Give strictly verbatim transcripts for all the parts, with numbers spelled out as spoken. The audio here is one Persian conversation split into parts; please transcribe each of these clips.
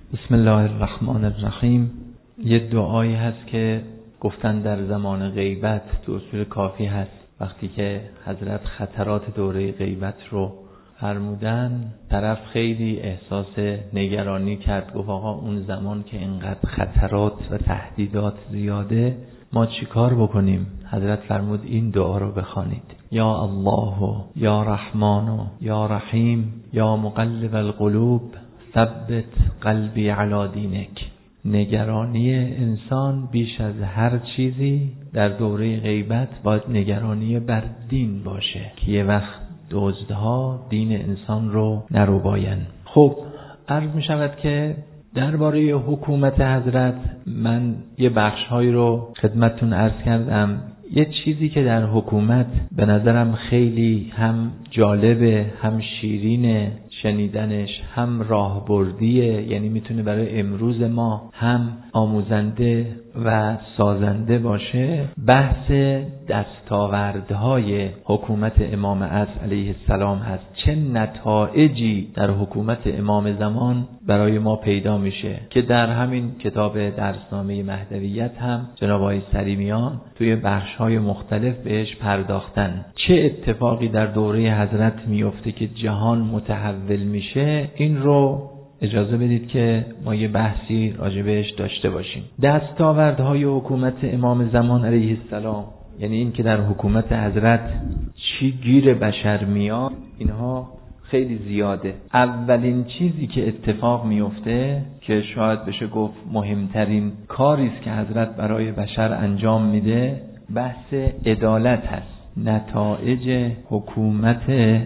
بسم الله الرحمن الرحیم. یه دعایی هست که گفتن در زمان غیبت تو اصول کافی هست. وقتی که حضرت خطرات دوره غیبت رو فرمودن، طرف خیلی احساس نگرانی کرد، گفت آقا اون زمان که اینقدر خطرات و تهدیدات زیاده ما چی کار بکنیم؟ حضرت فرمود این دعا رو بخوانید: یا الله یا رحمان یا رحیم یا مقلب القلوب ثبت قلبی علی دینک. نگرانی انسان بیش از هر چیزی در دوره غیبت باید نگرانی بر دین باشه که یه وقت دزدها دین انسان رو نروباین. خب عرض می شود که درباره حکومت حضرت من یه بخش‌هایی رو خدمتتون عرض کردم. یه چیزی که در حکومت به نظرم خیلی هم جالبه، هم شیرینه شنیدنش، هم راهبردیه، یعنی میتونه برای امروز ما هم آموزنده و سازنده باشه، بحث دستاوردهای حکومت امام عصر علیه السلام هست. چه نتایجی در حکومت امام زمان برای ما پیدا میشه که در همین کتاب درسنامه مهدویت هم جناب آقای سلیمیان توی بخش‌های مختلف بهش پرداختن. چه اتفاقی در دوره حضرت میفته که جهان متحول میشه، این رو اجازه بدید که ما یه بحثی راجبش داشته باشیم. دستاوردهای حکومت امام زمان علیه السلام، یعنی این که در حکومت حضرت چی گیر بشر میاد، اینها خیلی زیاده. اولین چیزی که اتفاق میفته که شاید بشه گفت مهمترین کاری است که حضرت برای بشر انجام میده، بحث عدالت هست. نتایج حکومت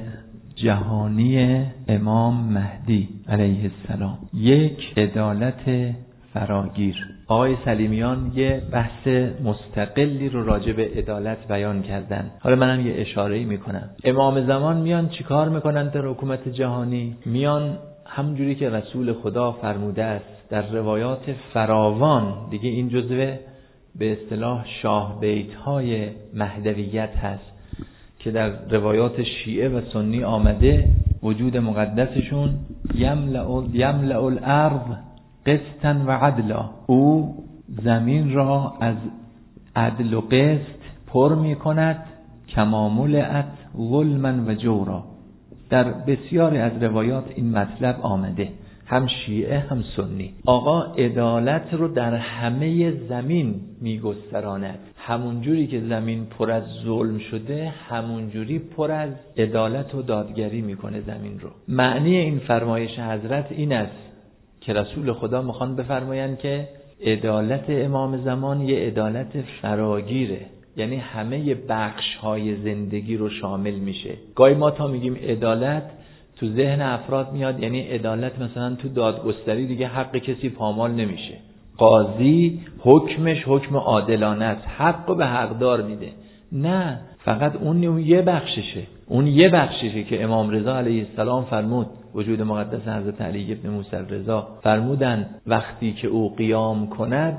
جهانی امام مهدی علیه السلام، یک عدالت فراگیر. آقای سلیمیان یه بحث مستقلی رو راجع به عدالت بیان کردن. حالا منم یه اشاره‌ای میکنم. امام زمان میان چیکار میکنن در حکومت جهانی؟ میان همونجوری که رسول خدا فرموده است در روایات فراوان، دیگه این جزو به اصطلاح شاه بیت‌های مهدویت هست که در روایات شیعه و سنی آمده، وجود مقدسشون یملأ یملأ الارض قسطا و عدلا، او زمین را از عدل و قسط پر می کند کما ملئت ظلما و جورا. در بسیاری از روایات این مطلب آمده، هم شیعه هم سنی. آقا عدالت رو در همه زمین میگستراند. همونجوری که زمین پر از ظلم شده، همونجوری پر از عدالت و دادگری میکنه زمین رو. معنی این فرمایش حضرت این است که رسول خدا میخوان بفرمایند که عدالت امام زمان یه عدالت فراگیره، یعنی همه بخش های زندگی رو شامل میشه. گاهی ما تا میگیم عدالت تو ذهن افراد میاد یعنی عدالت مثلا تو دادگستری دیگه حق کسی پامال نمیشه، قاضی حکمش حکم عادلانه است، حق به حقدار میده. نه، فقط اون یه بخششه، اون یه بخششه که امام رضا علیه السلام فرمود، وجود مقدس حضرت علی ابن موسی رضا فرمودن وقتی که او قیام کند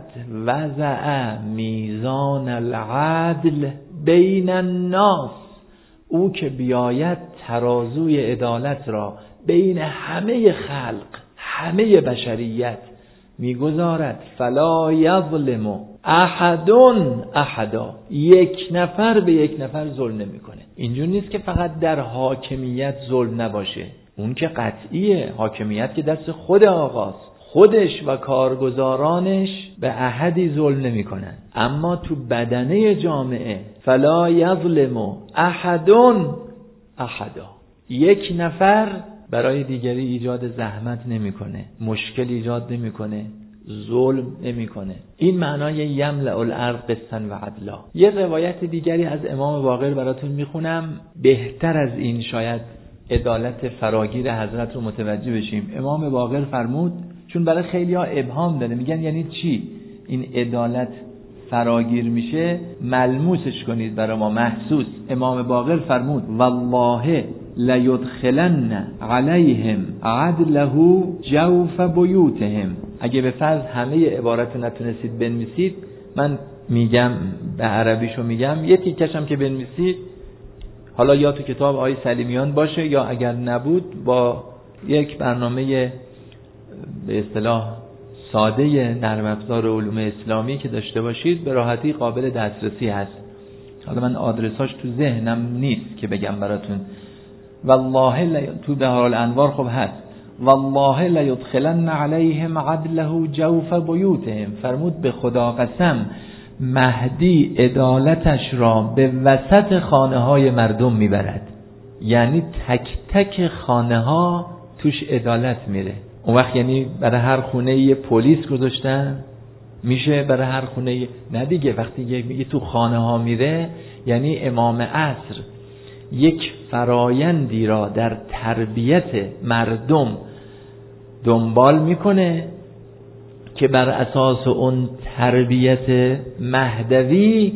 وضع میزان العدل بین الناس، او که بیاید ترازوی عدالت را بین همه خلق، همه بشریت میگذارد، فلا یظلم احد احدا، یک نفر به یک نفر ظلم نمیکنه. اینجور نیست که فقط در حاکمیت ظلم نباشه، اون که قطعیه، حاکمیت که دست خود آقاست، خودش و کارگزارانش به احدی ظلم نمی کنن. اما تو بدنه جامعه فلا یظلم احد احدا، یک نفر برای دیگری ایجاد زحمت نمیکنه، مشکل ایجاد نمیکنه، ظلم نمیکنه. این معنای یملأ الارض قسطا و عدلا. یه روایت دیگری از امام باقر براتون میخونم، بهتر از این شاید عدالت فراگیر حضرت رو متوجه بشیم. امام باقر فرمود، چون برای خیلی ها ابهام داره، میگن یعنی چی این عدالت فراگیر میشه، ملموسش کنید برای ما، محسوس. امام باقر فرمود والله لیدخلن علیهم عدله جوف بیوتهم. اگه به فرض همه عبارت نتونستید بنویسید، من میگم به عربیشو میگم، یه تیکشم که بنویسید، حالا یا تو کتاب آقای سلیمیان باشه یا اگر نبود با یک برنامه به اصطلاح ساده نرم افزار علوم اسلامی که داشته باشید به راحتی قابل دسترسی هست. حالا من آدرساش تو ذهنم نیست که بگم براتون. والله ل... تو بهار الانوار خب هست. والله لیدخلن علیهم عدله جوف بیوتهم. فرمود به خدا قسم مهدی عدالتش را به وسط خانه های مردم میبرد. یعنی تک تک خانه ها توش عدالت میره. اون وقت یعنی برای هر خونه یه پلیس گذاشتن میشه برای هر خونه نه دیگه. وقتی میگه تو خانه ها میره یعنی امام عصر یک فرایندی را در تربیت مردم دنبال میکنه که بر اساس اون تربیت مهدوی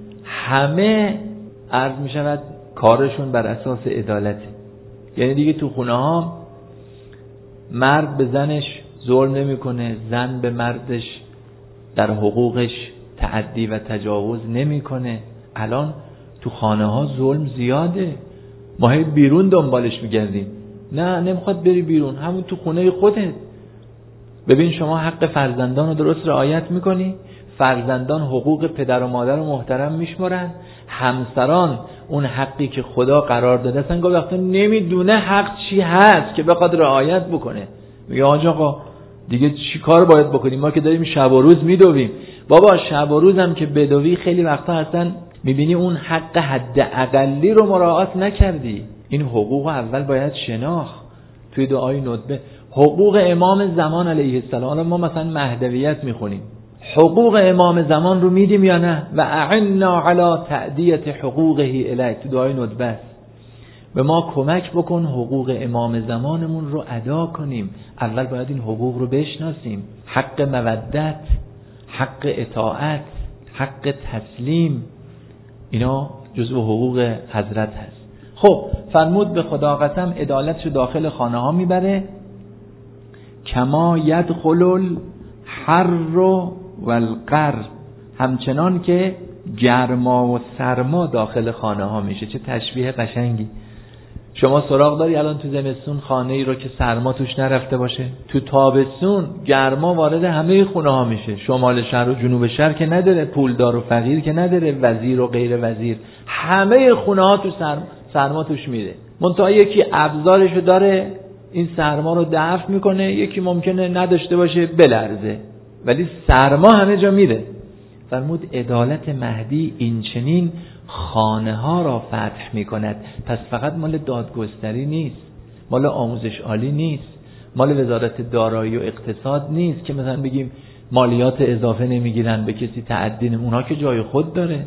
همه عرض میشود کارشون بر اساس عدالته. یعنی دیگه تو خونه ها مرد به زنش ظلم نمیکنه، زن به مردش در حقوقش تعدی و تجاوز نمیکنه. الان تو خانه ها ظلم زیاده، ما هی بیرون دنبالش میگردیم. نه نمیخواد بری بیرون، همون تو خونه خودت. ببین شما حق فرزندان رو درست رعایت میکنی؟ فرزندان حقوق پدر و مادر رو محترم میشمرن؟ همسران اون حقی که خدا قرار داده اصلا گاهی وقتا نمیدونه حق چی هست که بخواد رعایت بکنه. میگه آقا آقا دیگه چی کار باید بکنیم؟ ما که داریم شب و روز میدویم. بابا شب و روز هم که بدوی خیلی وقتا هستن میبینی اون حق حد اقلی رو مراعات نکردی. این حقوق اول باید شناخت. توی دعای ندبه حقوق امام زمان علیه السلام، ما مثلا مهدویت میخونیم، حقوق امام زمان رو میدیم یا نه؟ و اعنا علی تأدیت حقوقه الیک، تو دعای ندبه است. به ما کمک بکن حقوق امام زمانمون رو ادا کنیم. اول باید این حقوق رو بشناسیم. حق مودت، حق اطاعت، حق تسلیم، اینا جزو حقوق حضرت هست. خب فرمود به خدا قسم عدالتشو داخل خانه ها میبره. کما یدخل الحر والقر، همچنان که گرما و سرما داخل خانه ها میشه. چه تشبیه قشنگی. شما سراغ داری الان تو زمستون خانه ای رو که سرما توش نرفته باشه؟ تو تابستون گرما وارد همه خونه ها میشه. شمال شهر و جنوب شهر که نداره، پولدار و فقیر که نداره، وزیر و غیر وزیر، همه خونه ها تو سرما, سرما توش میره. منتها یکی ابزارشو داره این سرما رو دفع میکنه، یکی ممکنه نداشته باشه بلرزه، ولی سرما همه جا میره. فرمود عدالت مهدی این چنین خانه ها را فتح می کند. پس فقط مال دادگستری نیست، مال آموزش عالی نیست، مال وزارت دارایی و اقتصاد نیست که مثلا بگیم مالیات اضافه نمیگیرن، به کسی تعدی نمی، اونها که جای خود داره.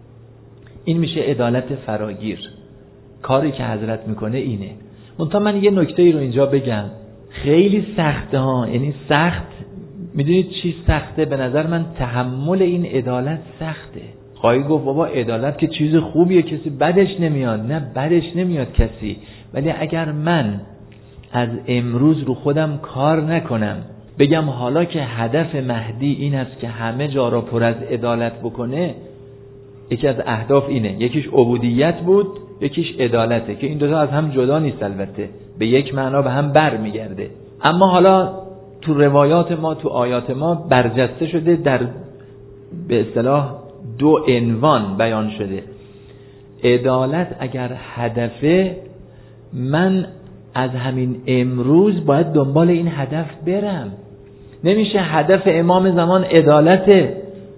این میشه عدالت فراگیر. کاری که حضرت میکنه اینه. منتها من یه نکته ای رو اینجا بگم، خیلی سخته ها. یعنی سخت، میدونید چی سخته؟ به نظر من تحمل این عدالت سخته. خواهی گفت بابا عدالت که چیز خوبیه، کسی بدش نمیاد. نه بدش نمیاد کسی، ولی اگر من از امروز رو خودم کار نکنم، بگم حالا که هدف مهدی این است که همه جا را پر از عدالت بکنه، یکی از اهداف اینه، یکیش عبودیت بود، یکیش عدالته، که این دوتا از هم جدا نیست، البته به یک معنا به هم بر میگرده. اما حالا تو روایات ما، تو آیات ما برجسته شده، در به اصطلاح دو عنوان بیان شده. عدالت اگر هدفه، من از همین امروز باید دنبال این هدف برم. نمیشه هدف امام زمان عدالته،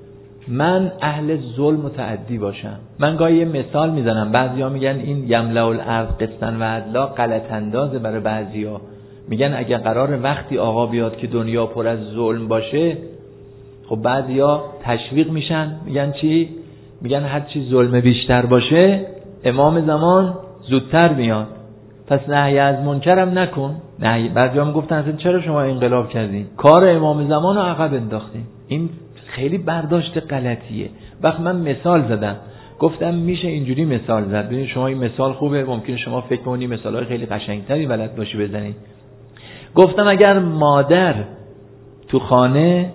من اهل ظلم و تعدی باشم. من گاهی یه مثال میزنم، بعضیا میگن این یملأ الارض قسطا و عدلا غلط اندازه برای بعضیا. میگن اگه قرار وقتی آقا بیاد که دنیا پر از ظلم باشه، خب بعضیا تشویق میشن، میگن چی؟ میگن هر چی ظلم بیشتر باشه امام زمان زودتر میاد، پس نهی از منکرم نکن. نهی، بعضیا هم گفتن اصلا چرا شما انقلاب کردین؟ کار امام زمان رو عقب انداختین. این خیلی برداشت غلطیه. وقت من مثال زدم، گفتم میشه اینجوری مثال زد. ببین شما این مثال خوبه، ممکنه شما فکر کنی مثالای خیلی قشنگتری بلد باشی بزنید. گفتم اگر مادر تو خانه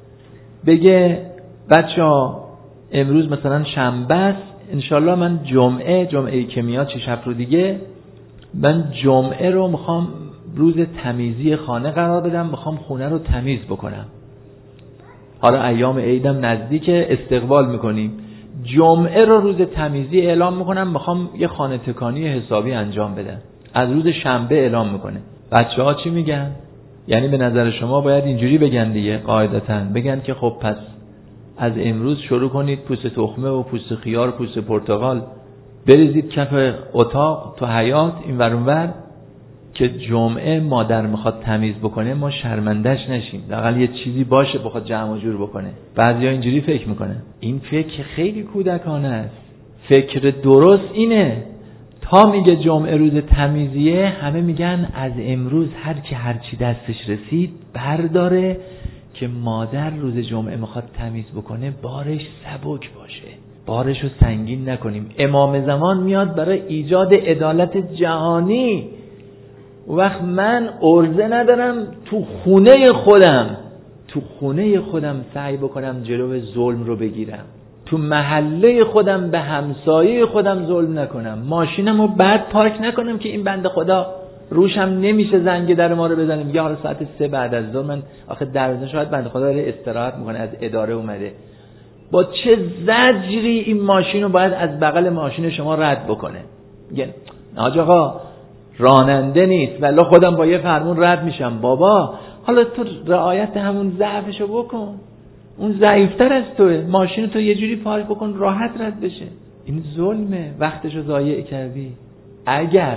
بگه بچه‌ها امروز مثلا شنبه است، انشالله من جمعه جمعه که میاد چه شب رو دیگه، من جمعه رو میخوام روز تمیزی خانه قرار بدم، میخوام خونه رو تمیز بکنم. حالا ایام عیدم نزدیک، استقبال میکنیم، جمعه رو روز تمیزی اعلام میکنم، میخوام یه خانه تکانی حسابی انجام بدم. از روز شنبه اعلام میکنه. بچه ها چی میگن؟ یعنی به نظر شما باید اینجوری بگن دیگه، قاعدتاً بگن که خب پس از امروز شروع کنید پوست تخمه و پوست خیار و پوست پرتقال بریزید کف اتاق تو حیاط این ور اون ور، که جمعه مادر میخواد تمیز بکنه ما شرمندش نشیم، لااقل یه چیزی باشه بخواد جمع و جور بکنه. بعضیا اینجوری فکر میکنه. این فکر خیلی کودکانه است. فکر درست اینه، تا میگه جمعه روز تمیزیه، همه میگن از امروز هر کی هر چی دستش رسید برداره که مادر روز جمعه میخواد تمیز بکنه بارش سبک باشه، بارشو سنگین نکنیم. امام زمان میاد برای ایجاد عدالت جهانی. وقت من عرضه ندارم تو خونه خودم تو خونه خودم سعی بکنم جلو ظلم رو بگیرم، تو محله خودم به همسایه خودم ظلم نکنم، ماشینم رو بد پارک نکنم که این بنده خدا روشم نمیشه زنگ در ما رو بزنه، میگه حالا ساعت سه بعد از ظهر. من آخه دروازه شاید بنده خدا داره استراحت میکنه، از اداره اومده، با چه زجری این ماشین رو باید از بغل ماشین شما رد بکنه. میگه حاج آقا راننده نیست ولی خودم با یه فرمون رد میشم. بابا حالا تو رعایت همون ضعفشو بکن، اون ضعیفتر از توه، ماشین تو یه جوری پارک بکن راحت رد بشه. این ظلمه، وقتشو ضایع کردی. اگر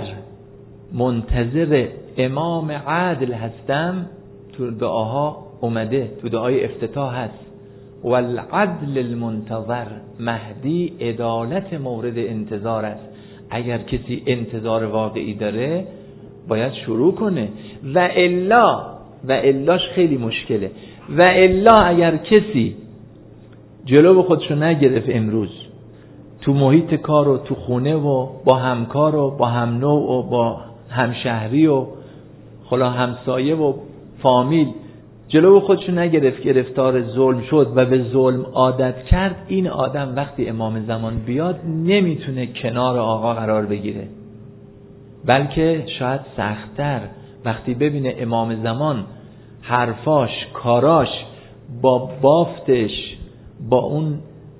منتظر امام عادل هستم، تو دعاها اومده، تو دعای افتتاح هست والعدل المنتظر، مهدی عدالت مورد انتظار است. اگر کسی انتظار واقعی داره باید شروع کنه، و الا و الاش خیلی مشکله. و الا اگر کسی جلو به خودشو نگرفت امروز تو محیط کار و تو خونه و با همکار و با هم نوع و با همشهری و خلا همسایه و فامیل جلو خودشو نگرفت، گرفتار ظلم شد و به ظلم عادت کرد، این آدم وقتی امام زمان بیاد نمیتونه کنار آقا قرار بگیره، بلکه شاید سخت‌تر وقتی ببینه امام زمان حرفاش کاراش با بافتش با اون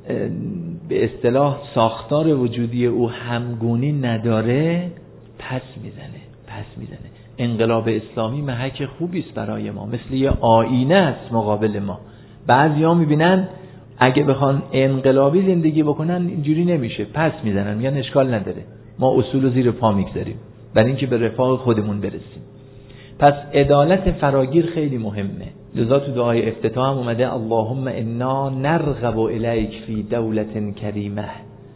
به اصطلاح ساختار وجودی او همگونی نداره، پس میزنه پس میزنه. انقلاب اسلامی محک خوبی است برای ما، مثل یه آینه است مقابل ما. بعضیا میبینن اگه بخوان انقلابی زندگی بکنن اینجوری نمیشه، پس میزنن، میگن اشکال نداره، ما اصول رو زیر پا میگذاریم برای اینکه به رفاه خودمون برسیم. پس عدالت فراگیر خیلی مهمه. لذا تو دعای افتتاح هم اومده اللهم انا نرغب الیک فی دولت کریمه،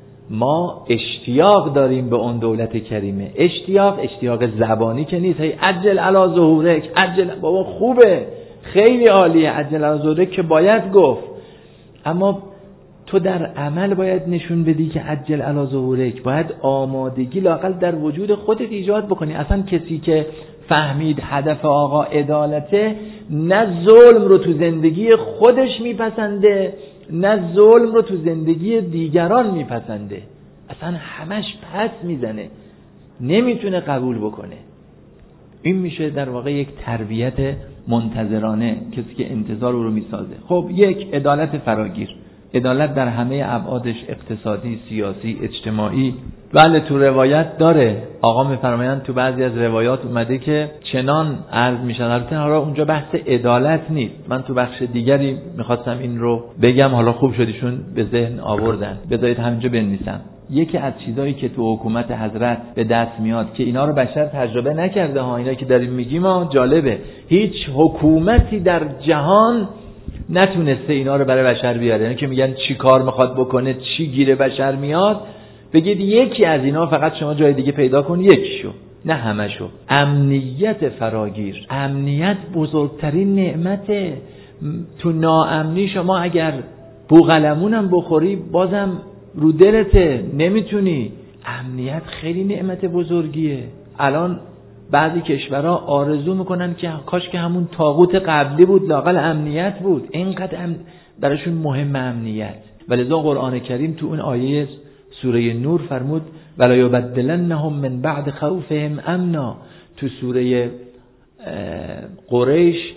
ما اشتیاق داریم به اون دولت کریمه. اشتیاق اشتیاق زبانی که نیست، هی عجل علی ظهورک، عجل، بابا خوبه خیلی عالیه عجل علی ظهورک که باید گفت، اما تو در عمل باید نشون بدی که عجل علی ظهورک، باید آمادگی لااقل در وجود خودت ایجاد بکنی. اصلا کسی که فهمید هدف آقا عدالته، نه ظلم رو تو زندگی خودش میپسنده نه ظلم رو تو زندگی دیگران میپسنده، اصلا همش پس میزنه، نمیتونه قبول بکنه. این میشه در واقع یک تربیت منتظرانه، کسی که انتظار او رو میسازه. خب یک عدالت فراگیر، عدالت در همه ابعادش، اقتصادی، سیاسی، اجتماعی. بله تو روایت داره، آقا میفرمایند تو بعضی از روایات اومده که چنان عرض میشن، البته حالا اونجا بحث عدالت نیست، من تو بخش دیگری میخواستم این رو بگم، حالا خوب شدیشون به ذهن آوردن، بذارید همینجا بنویسم. یکی از چیزایی که تو حکومت حضرت به دست میاد که اینا رو بشر تجربه نکرده ها، اینا که داریم میگیم ها جالبه، هیچ حکومتی در جهان نتونسته اینا رو برای بشر بیاره. یعنی که میگن چی کار میخواد بکنه، چی گیره بشر میاد، بگید یکی از اینا فقط شما جای دیگه پیدا کن، یکیشو نه همشو. امنیت فراگیر، امنیت بزرگترین نعمته. تو ناامنی شما اگر بوقلمونم بخوری بازم رو دلته، نمیتونی. امنیت خیلی نعمت بزرگیه. الان بعضی کشورها آرزو میکنن که کاش که همون طاغوت قبلی بود، لااقل امنیت بود. اینقدر ام براشون مهم امنیت. ولذا قرآن کریم تو اون آیه سوره نور فرمود ولا یبدلنهم من بعد خوفهم امنا. تو سوره قریش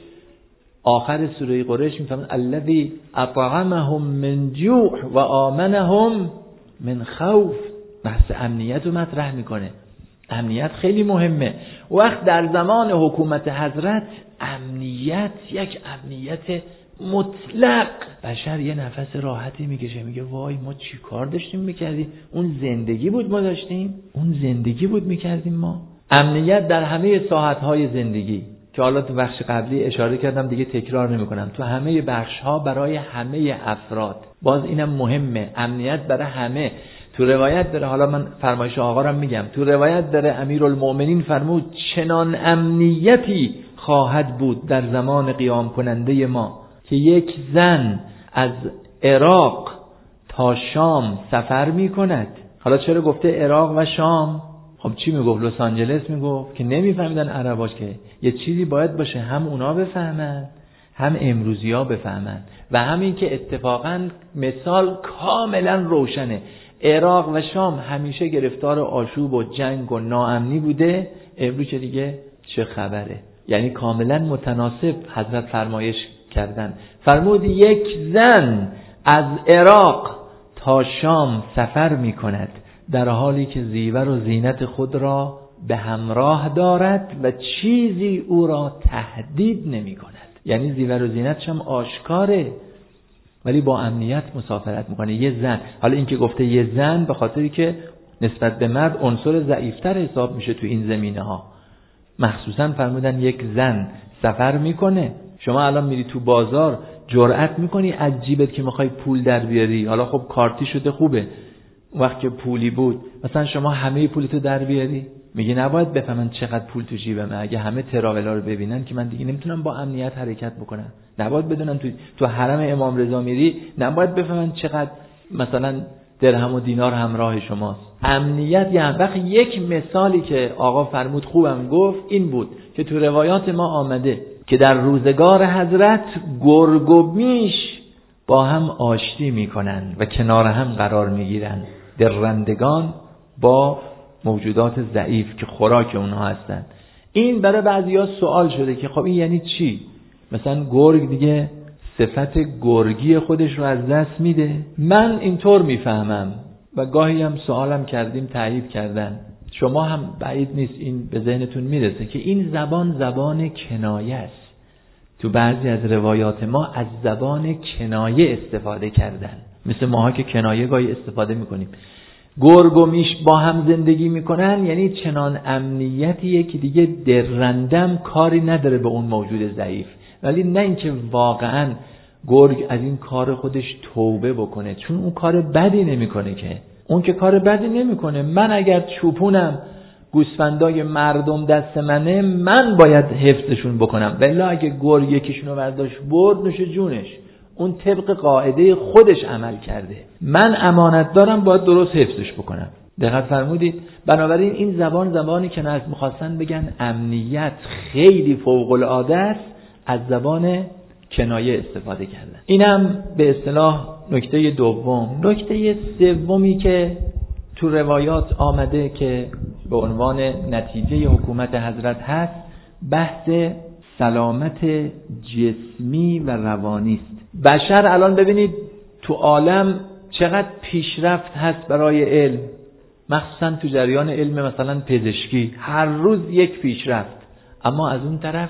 آخر سوره قریش میفهمن الذی اطعمهم من جوع و آمنهم من خوف. بحث امنیت رو مطرح میکنه. امنیت خیلی مهمه. وقت در زمان حکومت حضرت امنیت یک امنیت مطلق، بشر یه نفس راحتی میکشه، میگه وای ما چی کار داشتیم میکردیم، اون زندگی بود ما داشتیم، اون زندگی بود میکردیم ما. امنیت در همه ساحت‌های زندگی که حالا تو بخش قبلی اشاره کردم دیگه تکرار نمی‌کنم، تو همه بخش‌ها برای همه افراد. باز اینم مهمه، امنیت برای همه. تو روایت داره، حالا من فرمایش آقا رو میگم، تو روایت داره امیرالمؤمنین فرمود چنان امنیتی خواهد بود در زمان قیام کننده ما که یک زن از عراق تا شام سفر میکند. حالا چرا گفته عراق و شام؟ خب چی میگفت؟ لس آنجلس میگفت که نمیفهمیدن عرباش، که یه چیزی باید باشه هم اونا بفهمن هم امروزی ها بفهمن. و همین که اتفاقا مثال کاملا روشنه، عراق و شام همیشه گرفتار آشوب و جنگ و ناامنی بوده، امروز چه دیگه چه خبره؟ یعنی کاملا متناسب حضرت فرمایش کردن. فرمود یک زن از عراق تا شام سفر می کند در حالی که زیور و زینت خود را به همراه دارد و چیزی او را تهدید نمی کند. یعنی زیور و زینتش هم آشکاره ولی با امنیت مسافرت میکنه. یه زن، حالا این که گفته یه زن به خاطری که نسبت به مرد عنصر ضعیفتر حساب میشه تو این زمینه ها، مخصوصا فرمودن یک زن سفر میکنه. شما الان میری تو بازار جرأت میکنی از جیبت که میخوای پول در بیاری، حالا خب کارتی شده خوبه، وقتی پولی بود مثلا شما همه پولتو در بیاری، میگه نباید بفهمن چقدر پول تو جیبمه، اگه همه تراولا رو ببینن که من دیگه نمیتونم با امنیت حرکت بکنم. نباید بدونن تو تو حرم امام رضا میری نباید بفهمن چقدر مثلا درهم و دینار همراه شماست. امنیت یعنی وقت یک مثالی که آقا فرمود خوبم گفت این بود که تو روایات ما آمده که در روزگار حضرت گرگ و میش با هم آشتی میکنن و کنار هم قرار میگیرن، درندگان با موجودات ضعیف که خوراک اونها هستن. این برای بعضیا سوال شده که خب این یعنی چی؟ مثلا گرگ دیگه صفت گرگی خودش رو از دست میده؟ من اینطور میفهمم و گاهی هم سوالم کردیم تایید کردن، شما هم بعید نیست این به ذهنتون میرسه که این زبان زبان کنایه است. تو بعضی از روایات ما از زبان کنایه استفاده کردن، مثل ماها که کنایه گاهی استفاده میکنیم. گرگ و میش با هم زندگی میکنن یعنی چنان امنیتیه که دیگه درندم کاری نداره به اون موجود ضعیف، ولی نه اینکه واقعا گرگ از این کار خودش توبه بکنه، چون اون کار بدی نمیکنه، که اون که کار بدی نمیکنه. من اگر چوپونم گوسفندای مردم دست منه من باید حفظشون بکنم، ولی اگه گرگ یکیشونو برداشت برد نوش جونش، اون طبق قاعده خودش عمل کرده، من امانت دارم باید درست حفظش بکنم. دقت فرمودید؟ بنابراین این زبان زبانی که از می‌خواستن بگن امنیت خیلی فوق العاده است، از زبان کنایه استفاده کردن. اینم به اصطلاح نکته دوم. نکته سومی که تو روایات آمده که به عنوان نتیجه حکومت حضرت هست، بحث سلامت جسمی و روانی است. بشر الان ببینید تو عالم چقدر پیشرفت هست برای علم، مخصوصا تو جریان علم مثلا پزشکی، هر روز یک پیشرفت، اما از اون طرف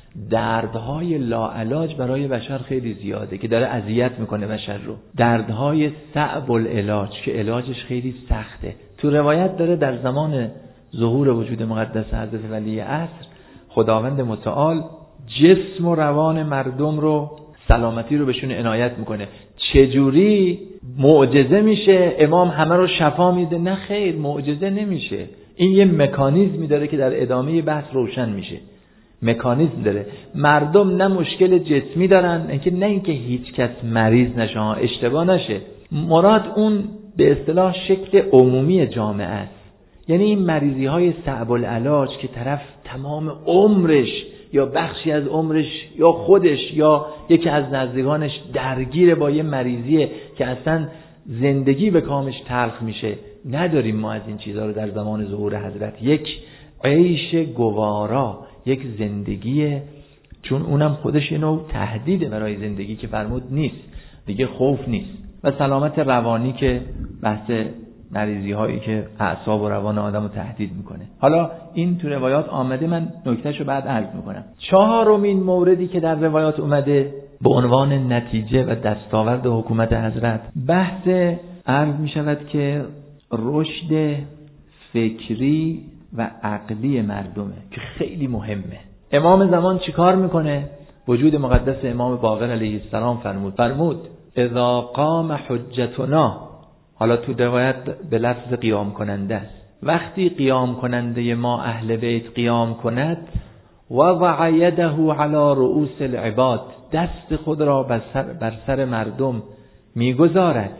دردهای لاعلاج برای بشر خیلی زیاده که داره اذیت میکنه بشر رو، دردهای صعب العلاج که علاجش خیلی سخته. تو روایت داره در زمان ظهور وجود مقدس حضرت ولی عصر خداوند متعال جسم و روان مردم رو، سلامتی رو بهشون عنایت میکنه. چجوری معجزه میشه امام همه رو شفا میده؟ نه خیر، معجزه نمیشه. این یه مکانیزمی داره که در ادامه بحث روشن میشه. مکانیزم داره. مردم نه مشکل جسمی دارن، اینکه نه اینکه هیچ کس مریض نشه، اشتباه نشه، مراد اون به اصطلاح شکل عمومی جامعه است. یعنی این مریضی های صعب العلاج که طرف تمام عمرش یا بخشی از عمرش یا خودش یا یکی از نزدیکانش درگیر با یه مریضیه که اصلا زندگی به کامش تلخ میشه، نداریم ما از این چیزها رو در زمان ظهور حضرت. یک عیش گوارا، یک زندگی، چون اونم خودش یه نوع تهدیده برای زندگی که فرمود نیست دیگه، خوف نیست. و سلامت روانی که بحث مریضی هایی که اعصاب و روان آدم رو تهدید میکنه. حالا این تو روایات آمده، من نکتهشو بعد عرض میکنم. چهارمین موردی که در روایات اومده به عنوان نتیجه و دستاورد حکومت حضرت، بحث عرض میشود که رشد فکری و عقلی مردمه که خیلی مهمه. امام زمان چیکار میکنه؟ وجود مقدس امام باقر علیه السلام فرمود فرمود اذا قام حجتنا، حالا تو روایت به لفظ قیام کننده است، وقتی قیام کننده ما اهل بیت قیام کند، وضع یده علی رؤوس العباد، دست خود را بر سر, بر سر مردم میگذارد،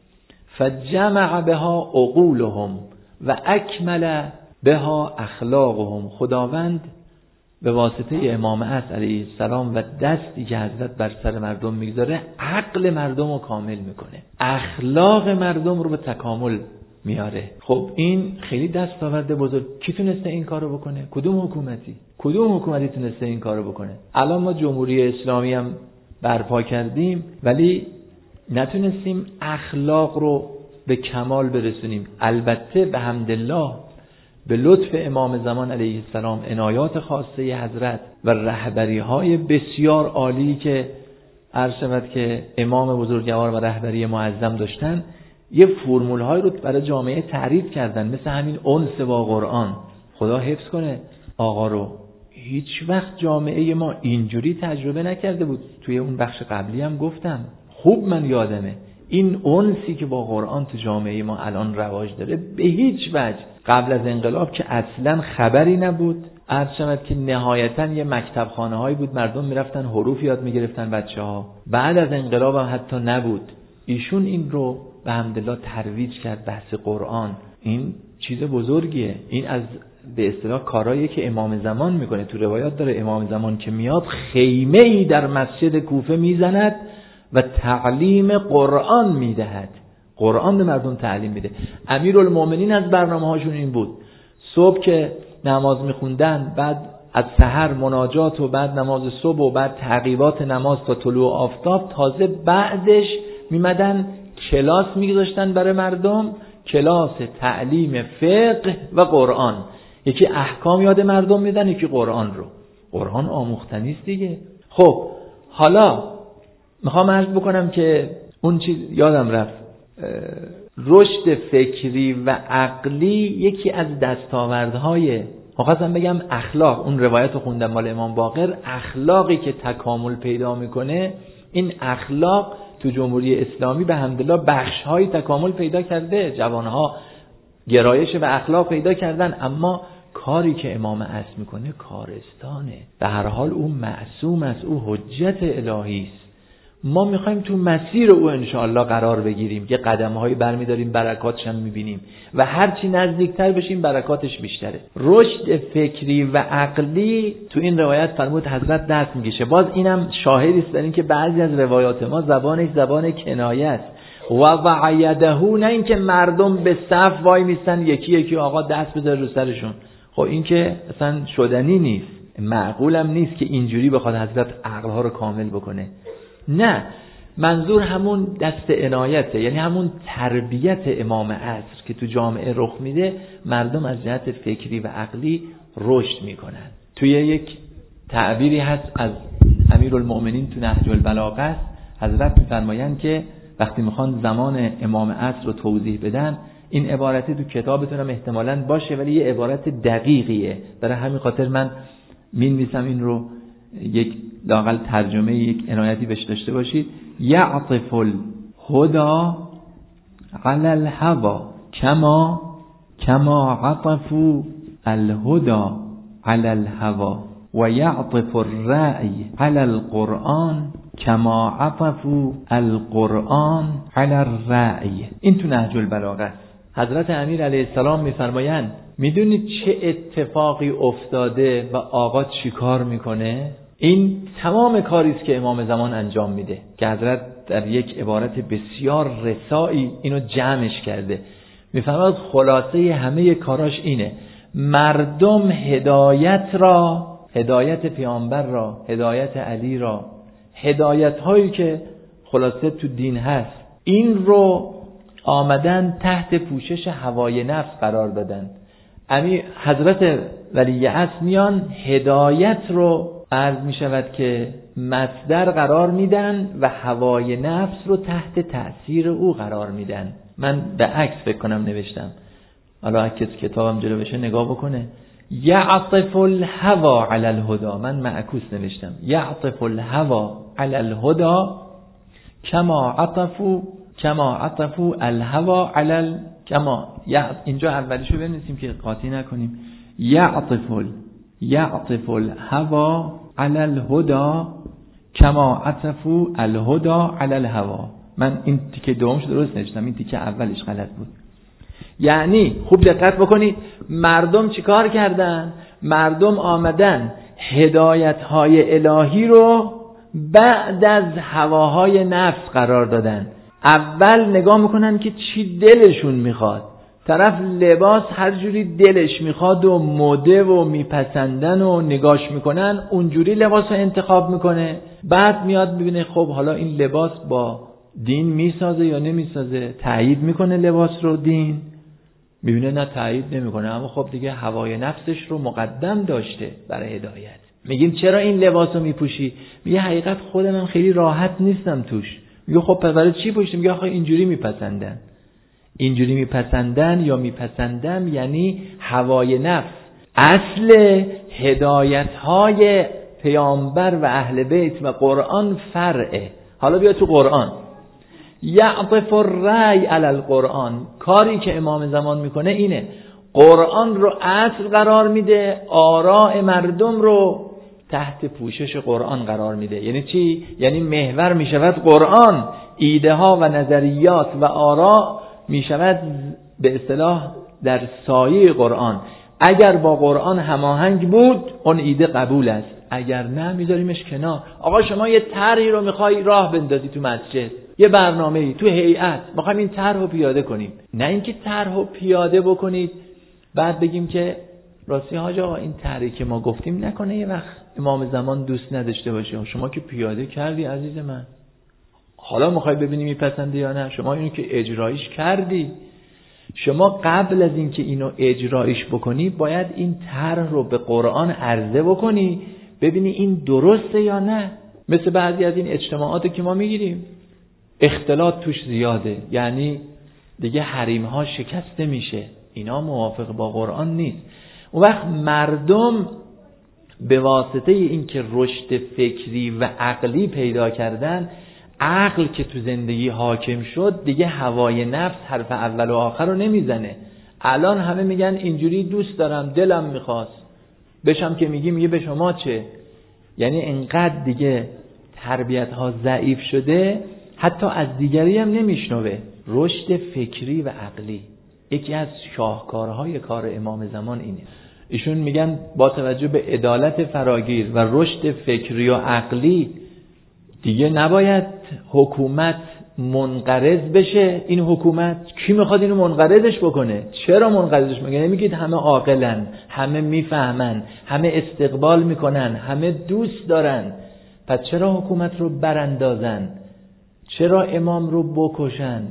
فجمع بها عقولهم و اکمل بها اخلاقهم، خداوند به واسطه امام عصر علیه السلام و دستی که حضرت بر سر مردم میگذاره عقل مردم رو کامل میکنه، اخلاق مردم رو به تکامل میاره. خب این خیلی دستاورد بزرگ. کی تونسته این کارو بکنه؟ کدوم حکومتی؟ کدوم حکومتی تونسته این کارو بکنه؟ الان ما جمهوری اسلامی هم برپا کردیم ولی نتونستیم اخلاق رو به کمال برسونیم. البته به حمدالله به لطف امام زمان علیه السلام، عنایات خاصه حضرت و رهبری های بسیار عالی که عرض شود که امام بزرگوار و رهبری معظم داشتن، یه فرمول های رو برای جامعه تعریف کردن، مثل همین انس با قرآن. خدا حفظ کنه آقا رو، هیچ وقت جامعه ما اینجوری تجربه نکرده بود. توی اون بخش قبلی هم گفتم، خوب من یادمه این انسی که با قرآن تو جامعه ما الان رواج داره به هیچ وجه قبل از انقلاب که اصلا خبری نبود. عرض شود که نهایتا یه مکتب خانه هایی بود، مردم میرفتن حروف یاد میگرفتن بچه ها. بعد از انقلاب هم حتی نبود. ایشون این رو به حمدالله ترویج کرد، بحث قرآن. این چیز بزرگیه. این از به اصطلاح کارهایی که امام زمان میکنه. تو روایات داره امام زمان که میاد خیمه‌ای در مسجد کوفه میزند و تعلیم قرآن میدهد، قرآن به مردم تعلیم میده. امیرالمومنین از برنامه هاشون این بود، صبح که نماز میخوندن، بعد از سحر مناجات و بعد نماز صبح و بعد تعقیبات نماز تا طلوع آفتاب، تازه بعدش میمدن کلاس میگذاشتن برای مردم، کلاس تعلیم فقه و قرآن. یکی احکام یاد مردم میدن، یکی قرآن رو. قرآن آموختنی است دیگه. خب حالا میخوام عرض بکنم که اون چیز یادم رفت، رشد فکری و عقلی یکی از دستاوردهای، خواستم بگم اخلاق. اون روایت رو خوندم مال امام باقر، اخلاقی که تکامل پیدا میکنه، این اخلاق تو جمهوری اسلامی به حمدالله بخش‌های تکامل پیدا کرده، جوانها گرایش به اخلاق پیدا کردن. اما کاری که امام عصر میکنه کارستانه. به هر حال اون معصوم است، او حجت الهی است. ما میخوایم تو مسیر او انشاءالله قرار بگیریم، یه قدم‌هایی برمی‌داریم، برکاتش هم می‌بینیم و هرچی نزدیکتر بشیم برکاتش بیشتره. رشد فکری و عقلی تو این روایت فرمود حضرت دست می‌کشه. باز اینم شاهدی است در این که بعضی از روایات ما زبانش زبان کنایه است. و وعیده، نه اینکه مردم به صف وای میستن یکی یکی آقا دست بذار رو سرشون. خب این که اصلا شدنی نیست، معقولم نیست که اینجوری بخواد حضرت عقل‌ها رو کامل بکنه. نه، منظور همون دست عنایته، یعنی همون تربیت امام عصر که تو جامعه رخ میده، مردم از جهت فکری و عقلی رشد میکنن. توی یک تعبیری هست از امیرالمومنین تو نهج البلاغه، حضرت میفرمایند که وقتی میخوان زمان امام عصر رو توضیح بدن، این عبارتی تو کتابتون هم احتمالاً باشه ولی یه عبارت دقیقیه، برای همین خاطر من مینویسم این رو، یک لااقل ترجمه یک عنایتی بهش داشته باشید. یعطف الهدى علی الهوى کما کما عطفوا الهدى علی الهوى و یعطف الرأی علی القرآن کما عطفوا القرآن علی الرأی. این تو نهج البلاغه است. حضرت امیر علیه السلام میفرمایند میدونید چه اتفاقی افتاده و آقا چی کار میکنه؟ این تمام کاری است که امام زمان انجام میده که حضرت در یک عبارت بسیار رسایی اینو جمعش کرده. میفرماید خلاصه همه کاراش اینه: مردم هدایت را هدایت پیامبر را، هدایت علی را، هدایت هایی که خلاصه تو دین هست، این رو آمدن تحت پوشش هوای نفس قرار دادن. امی حضرت ولی عصر میان هدایت رو عرض می شود که مصدر قرار میدن و هوای نفس رو تحت تأثیر او قرار میدن. من به عکس فکر کنم نوشتم، حالا کسی کتابم جلو بشه نگاه بکنه. یعطف الهوا علی الهدى، من معکوس نوشتم یعطف الهوا علی الهدى کما عطفوا کما عطفوا الهوا علی ال... کما اینجا اولیشو بنویسیم که قاطی نکنیم. یعطف ال... یعطف الهوا علی الهدى کما عطفوا الهدى علی الهوا. من این تیکه دومش درست نوشتم، این تیکه اولش غلط بود. یعنی خوب دقت بکنید، مردم چیکار کردن؟ مردم آمدن هدایت‌های الهی رو بعد از هواهای نفس قرار دادن. اول نگاه میکنن که چی دلشون میخواد، طرف لباس هر جوری دلش میخواد و مده و میپسندن و نگاش میکنن، اونجوری لباس رو انتخاب میکنه. بعد میاد ببینه خب حالا این لباس با دین میسازه یا نمیسازه، تایید میکنه لباس رو دین، میبینه نه تایید نمیکنه، اما خب دیگه هوای نفسش رو مقدم داشته برای هدایت. میگیم چرا این لباس رو میپوشی؟ میگه حقیقت خود من خیلی راحت نیستم توش. میگه خب پس برای چی پوشی؟ میگه آخه اینجوری میپسندن. اینجوری میپسندن یا میپسندم یعنی هوای نفس. اصل هدایت های پیامبر و اهل بیت و قرآن فرعه. حالا بیا تو قرآن. یعطف الرأی علی القرآن، کاری که امام زمان میکنه اینه، قرآن رو اصل قرار میده، آراء مردم رو تحت پوشش قرآن قرار میده. یعنی چی؟ یعنی محور میشود قرآن، ایده ها و نظریات و آراء میشود به اصطلاح در سایه قرآن. اگر با قرآن هماهنگ بود اون ایده قبول است، اگر نه میذاریمش کنار. آقا شما یه طرحی رو میخوای راه بندازی تو مسجد، یه برنامه‌ای تو هیئت میخوایم این طرح رو پیاده کنیم، نه اینکه طرح رو پیاده بکنید بعد بگیم که راستی حاج آقا این طرحی که ما گفتیم نکنه یه وقت امام زمان دوست نداشته باشه، شما که پیاده کردی عزیز من، حالا میخوای ببینی میپسنده یا نه، شما اینو که اجرایش کردی. شما قبل از اینکه اینو اجرایش بکنی باید این طرح رو به قرآن عرضه بکنی، ببینی این درسته یا نه. مثل بعضی از این اجتماعاتی که ما میگیریم اختلاط توش زیاده، یعنی دیگه حریم ها شکسته میشه، اینا موافق با قرآن نیست. اون وقت مردم به واسطه این که رشد فکری و عقلی پیدا کردن، عقل که تو زندگی حاکم شد دیگه هوای نفس حرف اول و آخر رو نمیزنه. الان همه میگن اینجوری دوست دارم، دلم میخواست بشم، که میگی میگه به شما چه. یعنی انقدر دیگه تربیت ها ضعیف شده حتی از دیگری هم نمیشنوه. رشد فکری و عقلی یکی از شاهکارهای کار امام زمان اینه. ایشون میگن با توجه به عدالت فراگیر و رشد فکری و عقلی دیگه نباید حکومت منقرض بشه. این حکومت کی میخواد اینو منقرضش بکنه؟ چرا منقرضش میکنه؟ نمیگید همه عاقلن، همه میفهمن، همه استقبال میکنن، همه دوست دارن، پس چرا حکومت رو براندازن؟ چرا امام رو بکشن؟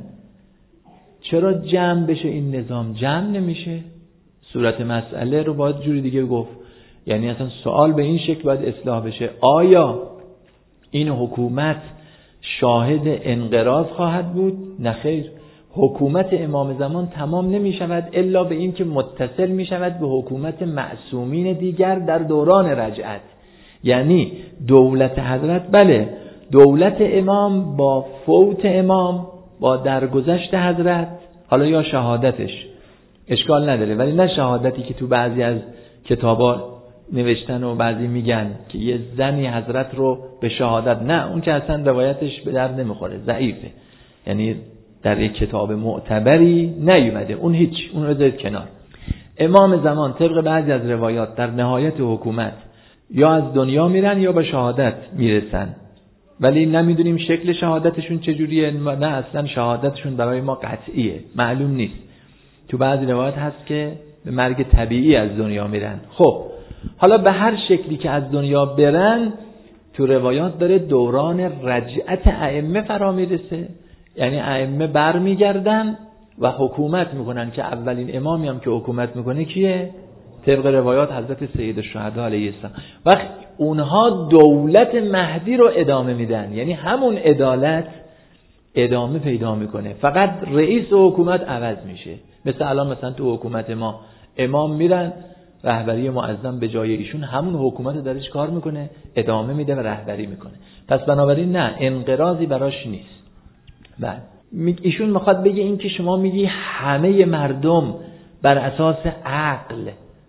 چرا جمع بشه این نظام؟ جمع نمیشه. صورت مسئله رو باید جوری دیگه گفت. یعنی اصلا سوال به این شکل باید اصلاح بشه، آیا این حکومت شاهد انقراض خواهد بود؟ نه خیر. حکومت امام زمان تمام نمی شود الا به این که متصل می شود به حکومت معصومین دیگر در دوران رجعت. یعنی دولت حضرت، بله دولت امام با فوت امام، با درگذشت حضرت، حالا یا شهادتش اشکال نداره، ولی نه شهادتی که تو بعضی از کتابا نوشتن و بعضی میگن که یه زنی حضرت رو به شهادت، نه اون که اصلا روایتش به درد نمیخوره، ضعیفه، یعنی در یک کتاب معتبری نیومده، اون هیچ، اون رو بذارید کنار. امام زمان طبق بعضی از روایات در نهایت حکومت یا از دنیا میرن یا به شهادت میرسن، ولی نمیدونیم شکل شهادتشون چجوریه، نه اصلا شهادتشون برای ما قطعیه، معلوم نیست. تو بعضی روایات هست که به مرگ طبیعی از دنیا میرن. خب حالا به هر شکلی که از دنیا برن، تو روایات داره دوران رجعت ائمه فرا میرسه، یعنی ائمه بر میگردن و حکومت میکنن که اولین امامی هم که حکومت میکنه کیه؟ طبق روایات حضرت سید الشهدا علیه السلام. وقت اونها دولت مهدی رو ادامه میدن، یعنی همون عدالت ادامه پیدا میکنه، فقط رئیس و حکومت عوض میشه. مثل الان مثلا تو حکومت ما امام میرن، رهبری معظم به جای ایشون، همون حکومت درش کار میکنه، ادامه میده و رهبری میکنه. پس بنابراین نه، انقراضی براش نیست. بعد ایشون میخواد بگه این که شما میگی همه مردم بر اساس عقل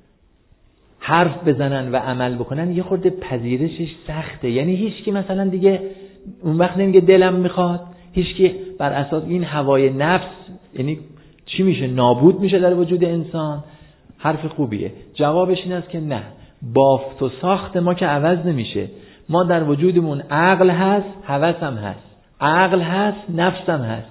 حرف بزنن و عمل بکنن، یه خورده پذیرشش سخته. یعنی هیچ کی مثلا دیگه اون وقت نمیگه دلم میخواد، هیچ کی بر اساس این هوای نفس، یعنی چی میشه؟ نابود میشه در وجود انسان. حرف خوبیه. جوابش این است که نه، بافت و ساخت ما که عوض نمیشه. ما در وجودمون عقل هست، هوس هم هست، عقل هست، نفس هم هست.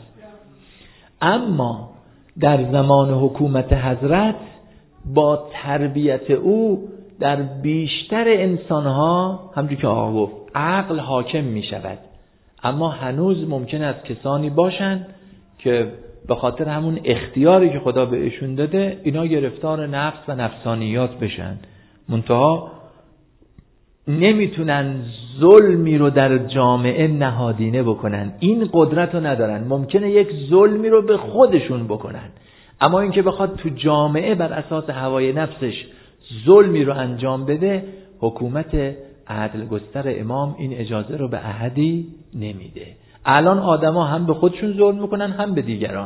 اما در زمان حکومت حضرت با تربیت او در بیشتر انسانها همونجوری که آقا گفت عقل حاکم می شود. اما هنوز ممکن است کسانی باشند که به خاطر همون اختیاری که خدا بهشون داده اینا گرفتار نفس و نفسانیات بشن، منتها نمیتونن ظلمی رو در جامعه نهادینه بکنن، این قدرت رو ندارن. ممکنه یک ظلمی رو به خودشون بکنن، اما اینکه بخواد تو جامعه بر اساس هوای نفسش ظلمی رو انجام بده، حکومت عدل گستر امام این اجازه رو به احدی نمیده. الان آدما هم به خودشون ظلم میکنن هم به دیگران.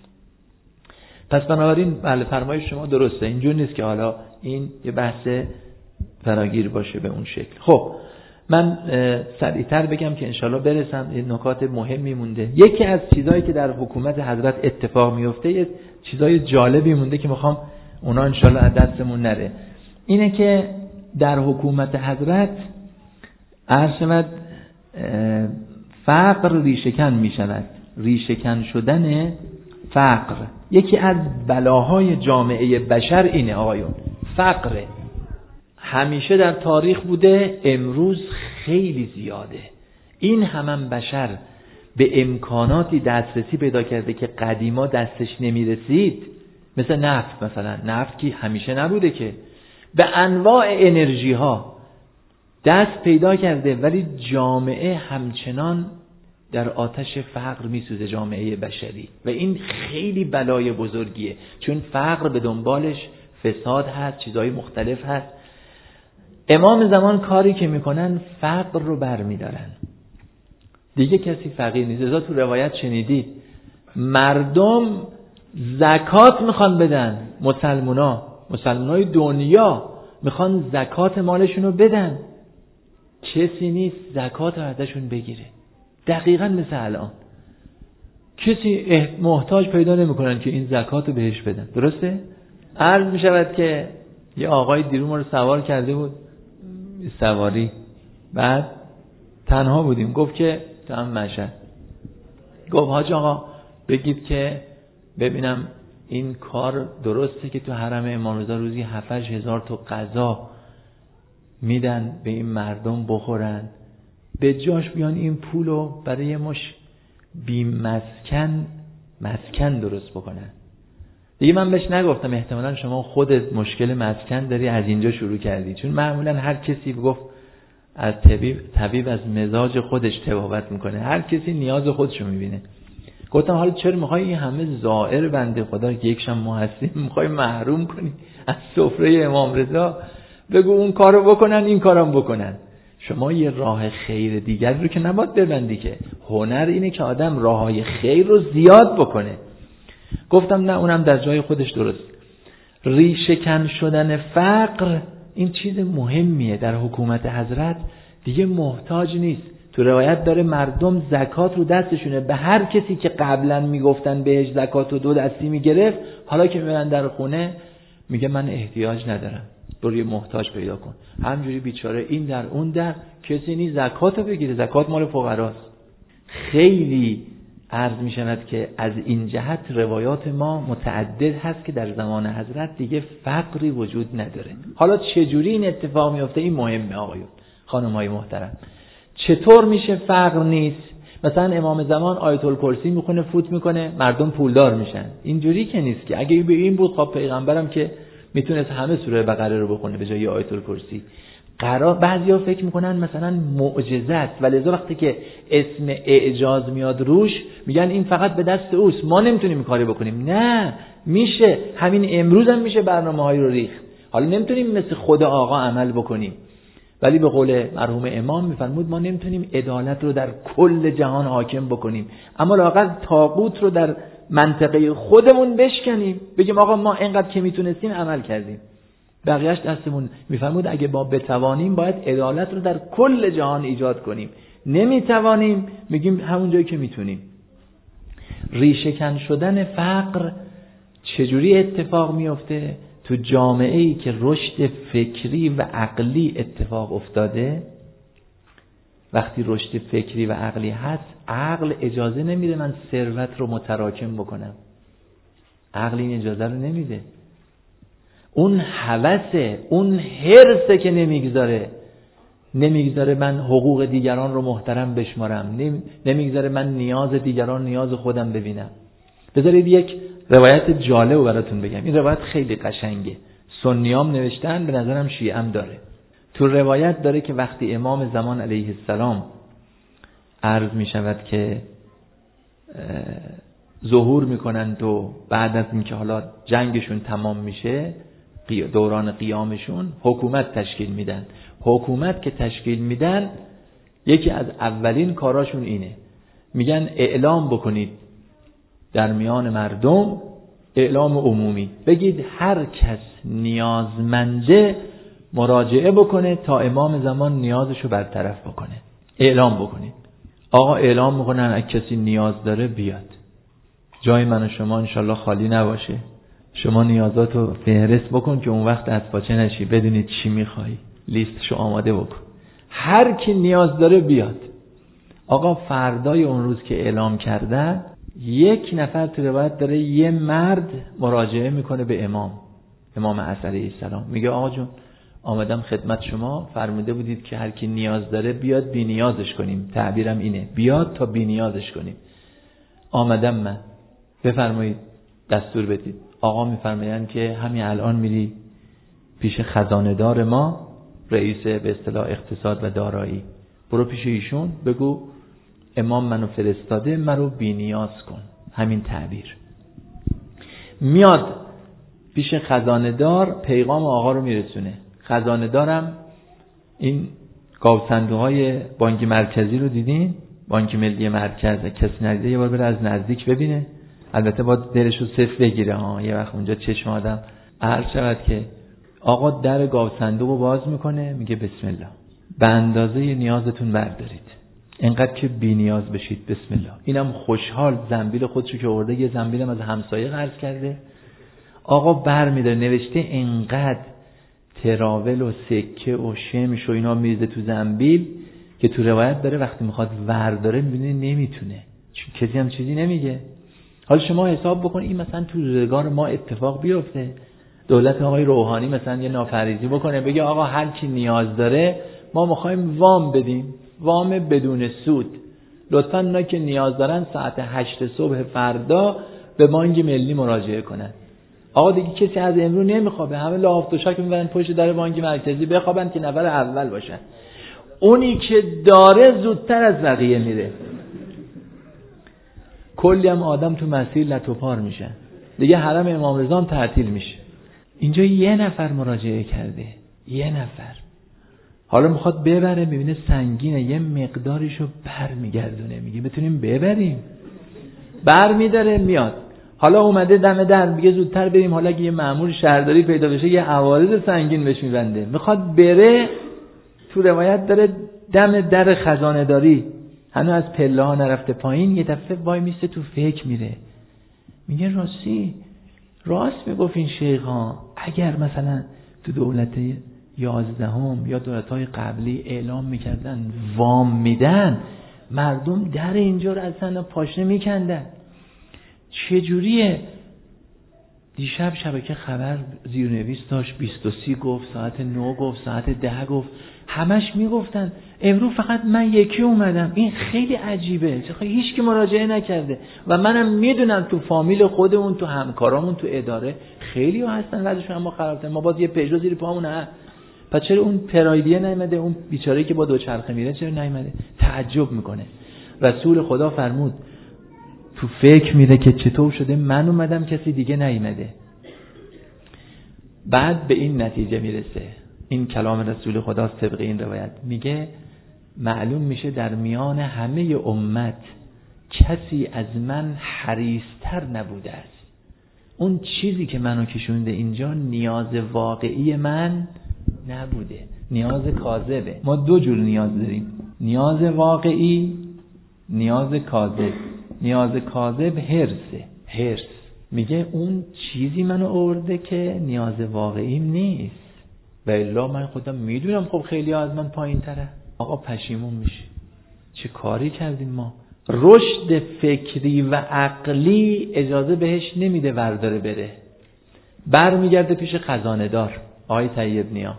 پس بنابراین بله فرمایش شما درسته، اینجور نیست که حالا این یه بحث فراگیر باشه به اون شکل. خب من سریعتر بگم که انشالله برسم، یه نکات مهمی مونده. یکی از چیزایی که در حکومت حضرت اتفاق میفته یه چیزای جالبی مونده که میخوام اونا انشالله از دستمون نره. اینه که در حکومت حضرت عرض شود فقر ریشه‌کن میشود. ریشه‌کن شدن فقر یکی از بلاهای جامعه بشر اینه آقایون، فقره. همیشه در تاریخ بوده، امروز خیلی زیاده. این همان بشر به امکاناتی دسترسی پیدا کرده که قدیما دستش نمیرسید، مثل نفت مثلا. نفت که همیشه نبوده که، به انواع انرژی ها دست پیدا کرده، ولی جامعه همچنان در آتش فقر میسوزه، جامعه بشری. و این خیلی بلای بزرگیه، چون فقر به دنبالش فساد هست، چیزهای مختلف هست. امام زمان کاری که میکنن فقر رو بر میدارن، دیگه کسی فقیر نیست. ازا تو روایت شنیدید مردم زکات میخوان بدن، مسلمونا مسلمانای دنیا میخوان زکات مالشون رو بدن، کسی نیست زکات رو ازشون بگیره. دقیقاً مثل الان کسی محتاج پیدا نمیکنن که این زکات رو بهش بدن. درسته؟ عرض میشود که یه آقای دیرو ما رو سوار کرده بود، سواری، بعد تنها بودیم، گفت که تو هم مشهد، گفت حاج آقا بگید که ببینم این کار درسته که تو حرم امام رضا روزی هفت هزار تا غذا میدن به این مردم بخورن، به جاش بیان این پولو برای مش بی مسکن مسکن درست بکنن. دیگه من بهش نگفتم احتمالاً شما خودت مشکل مسکن داری از اینجا شروع کردی، چون معمولاً هر کسی گفت از طبیب طبیب از مزاج خودش تبابت میکنه، هر کسی نیاز خودشو میبینه. گفتم حالا چرا میخوای این همه زائر بنده خدا که یکشم ما هستیم میخوای محروم کنی از سفره امام رضا؟ بگو اون کارو بکنن این کارم بکنن. شما یه راه خیر دیگر رو که نباید ببندی، که هنر اینه که آدم راههای خیر رو زیاد بکنه. گفتم نه، اونم در جای خودش درست. ریشه‌کن شدن فقر این چیز مهمیه. در حکومت حضرت دیگه محتاج نیست. تو روایت داره مردم زکات رو دستشونه، به هر کسی که قبلا میگفتن بهش زکات رو دو دستی میگرفت، حالا که میبرن در خونه میگه من احتیاج ندارم، برو یه محتاج پیدا کن. همجوری بیچاره این در اون در، کسی نیست زکات رو بگیره، زکات مال فقراست. خیلی عرض می شود که از این جهت روایات ما متعدد هست که در زمان حضرت دیگه فقری وجود نداره. حالا چجوری این اتفاق میفته این مهمه آقایون خانم‌های محترم. چطور میشه فقر نیست؟ مثلا امام زمان آیت الکرسی میخونه فوت میکنه مردم پولدار میشن. اینجوری که نیست که اگه به این بود خب پیغمبرم که میتونست همه سوره بقره رو بخونه به جای آیت الکرسی. قرار بعضیا فکر میکنن مثلا معجزه است و لذا وقتی که اسم اعجاز میاد روش میگن این فقط به دست اوست ما نمیتونیم این کاری بکنیم. نه، میشه. همین امروز هم میشه برنامه‌های رو ریخت. حالا نمیتونیم مثل خود آقا عمل بکنیم ولی به قول مرحوم امام میفرمود ما نمیتونیم عدالت رو در کل جهان حاکم بکنیم اما لااقل طاغوت رو در منطقه خودمون بشکنیم بگیم آقا ما اینقدر که میتونستیم عمل کردیم بقیه‌اش دستمون. میفرمود اگه با بتوانیم باید عدالت رو در کل جهان ایجاد کنیم. نمیتوانیم میگیم همون جایی که میتونیم. ریشه‌کن شدن فقر چجوری اتفاق میفته؟ تو جامعه‌ای که رشد فکری و عقلی اتفاق افتاده، وقتی رشد فکری و عقلی هست عقل اجازه نمیده من ثروت رو متراکم بکنم. عقل این اجازه رو نمیده. اون هوسه، اون حرصه که نمیگذاره نمیگذاره من حقوق دیگران رو محترم بشمارم، نمیگذاره من نیاز دیگران نیاز خودم ببینم. بذارید یک روایت جالب رو براتون بگم. این روایت خیلی قشنگه، سنیام نوشتن، به نظرم شیعه هم داره. تو روایت داره که وقتی امام زمان علیه السلام عرض می شود که ظهور میکنند و بعد از اینکه حالا جنگشون تمام میشه دوران قیامشون حکومت تشکیل میدن. حکومت که تشکیل میدن یکی از اولین کاراشون اینه، میگن اعلام بکنید در میان مردم، اعلام عمومی، بگید هر کس نیازمنده مراجعه بکنه تا امام زمان نیازشو برطرف بکنه. اعلام بکنید. آقا اعلام میکنن اگه کسی نیاز داره بیاد. جای من و شما انشالله خالی نباشه. شما نیازاتو فهرست بکن که اون وقت از پاچه نشی، بدونید چی میخوای، لیستشو آماده بکن. هر کی نیاز داره بیاد. آقا فردای اون روز که اعلام کردن یک نفر تو روایت داره یه مرد مراجعه میکنه به امام امام علیه السلام، میگه آقا جون آمدم خدمت شما، فرموده بودید که هر کی نیاز داره بیاد بی نیازش کنیم، تعبیرم اینه بیاد تا بی نیازش کنیم. آمدم من، بفرمایید دستور بدید. آقا میفرمایند که همین الان میری پیش خزانه دار ما، رئیس به اصطلاح اقتصاد و دارایی، برو پیش ایشون بگو امام منو فرستاده منو بی نیاز کن. همین تعبیر. میاد پیش خزانه دار پیغام آقا رو میرسونه. خزانه دارم این گاو صندوق‌های بانک مرکزی رو دیدین؟ بانک ملی مرکز، کسی ندیده یه بار بره از نزدیک ببینه. البته با دلش رو صفر بگیره ها، یه وقت اونجا چشم آدم عرض شود که آقا در گاو صندوق رو باز میکنه، میگه بسم الله، به اندازه نیازتون بردارید، اینقدر که بی نیاز بشید، بسم الله. اینم خوشحال زنبیل خودشو که آورده، یه زنبیلم از همسایه قرض کرده. آقا برمی‌داره، نوشته اینقدر تراول و سکه و شمش و اینا میریزه تو زنبیل که تو روایت داره وقتی میخواد ورداره میبینه نمیتونه، چون کسی هم چیزی نمیگه. حالا شما حساب بکن این مثلا تو روزگار ما اتفاق بیفته، دولت آقای روحانی مثلا یه نافرضی بکنه بگه آقا هر کی نیاز داره ما میخوایم وام بدیم، وام بدون سود، لطفاً اونا که نیاز دارن ساعت هشت صبح فردا به بانک ملی مراجعه کنن. آقا دیگه کسی از امروز نمیخوابه، همه لاف و شاک میبرن پشت در بانک مرکزی بخوابن که نفر اول باشن. اونی که داره زودتر از بقیه میره. کلی هم آدم تو مسیر لطوپار میشن، دیگه حرم امام رضا هم تعطیل میشه. اینجا یه نفر مراجعه کرده، یه نفر. حالا میخواد ببره، میبینه سنگینه، یه مقداریشو بر میگردونه، میگه بتونیم ببریم، بر میداره میاد. حالا اومده دم در، میگه زودتر بریم، حالا اگه یه مأمور شهرداری پیدا بشه یه عوارض سنگین بهش میبنده. میخواد بره، تو روایت داره دم در خزانه داری، هنوز از پله ها نرفته پایین، یه دفعه وای میسته تو فکر میره، میگه راستی راست میگفت این شیخ ها، اگر مثلا تو دولت یازدهم یا دولت‌های قبلی اعلام میکردن وام میدن، مردم در اینجا رو اصلا پاشنه میکندن. چجوریه؟ دیشب شبکه خبر زیرنویس داشت بیست و سی گفت، ساعت نه گفت، ساعت ده گفت، همش میگفتن. امروز فقط من یکی اومدم. این خیلی عجیبه، چون هیچ کی مراجعه نکرده و منم میدونم تو فامیل خودمون، تو همکارامون، تو اداره خیلی ها هستن وضعشون اما خرابتر. ما باز یه پژو زیر پامون هست. پس چرا اون پرایدیه نیامده؟ اون بیچاره‌ای که با دوچرخه میره چرا نیامده؟ تعجب میکنه. رسول خدا فرمود تو فکر میره که چطور شده من اومدم کسی دیگه نیامده. بعد به این نتیجه میرسه، این کلام رسول خداست طبق این روایت، میگه معلوم میشه در میان همه امت کسی از من حریص‌تر نبوده است. اون چیزی که منو کشونده اینجا نیاز واقعی من نبوده، نیاز کاذبه. ما دو جور نیاز داریم، نیاز واقعی، نیاز کاذب. نیاز کاذب هرسه، هرس. میگه اون چیزی منو آورده که نیاز واقعیم نیست. و الا من خودم میدونم خب خیلی ها از من پایین تره. آقا پشیمون میشه. چه کاری کردیم ما؟ رشد فکری و عقلی اجازه بهش نمیده ورداره بره. بر میگرده پیش خزانه دار. آقای طیب نیا،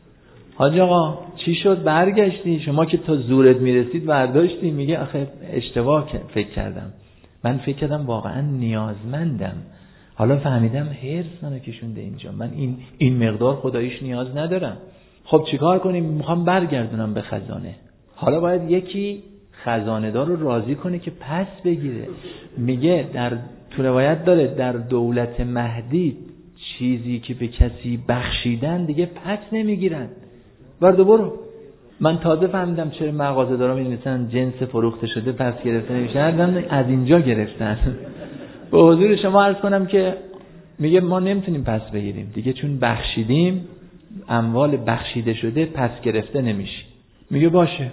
حاج آقا چی شد برگشتی؟ شما که تا زورت میرسید برداشتی. میگه آخه اشتباه فکر کردم، من فکر کردم واقعا نیازمندم، حالا فهمیدم هرس منو کشونده اینجا، من این این مقدار خداییش نیاز ندارم. خب چیکار کنیم؟ میخوام برگردونم به خزانه. حالا باید یکی خزانه دار رو راضی کنه که پس بگیره. میگه در تو روایت داره در دولت مهدی چیزی که به کسی بخشیدن دیگه پس نمیگیرن. برو برو. من تازه فهمیدم چرا مغازه دارا می‌نویسن جنس فروخته شده پس گرفته نمیشن، از اینجا گرفتن. به حضور شما عرض کنم که میگه ما نمیتونیم پس بگیریم دیگه، چون بخشیدیم اموال بخشیده شده پس گرفته نمیشه. میگه باشه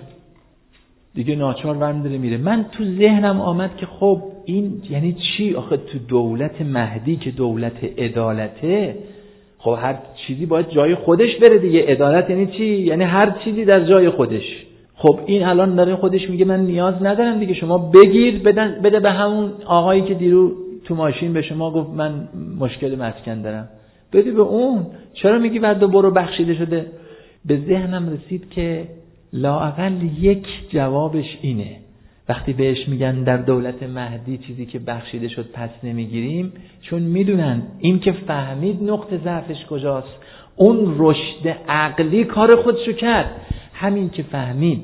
دیگه، ناچار ورمی‌داره میره. من تو ذهنم آمد که خب این یعنی چی؟ آخه تو دولت مهدی که دولت عدالته، خب هر چیزی باید جای خودش بره دیگه. عدالت یعنی چی؟ یعنی هر چیزی در جای خودش. خب این الان داره خودش میگه من نیاز ندارم دیگه، شما بگیر بدن بده به همون آقایی که دیرو تو ماشین به شما گفت من مشکل مسکن دارم، بده به اون. چرا میگی بعد برو بخشیده شده؟ به ذهنم رسید که لااقل یک جوابش اینه. وقتی بهش میگن در دولت مهدی چیزی که بخشیده شد پس نمیگیریم، چون میدونن این که فهمید نقطه ضعفش کجاست، اون رشد عقلی کار خودشو کرد. همین که فهمید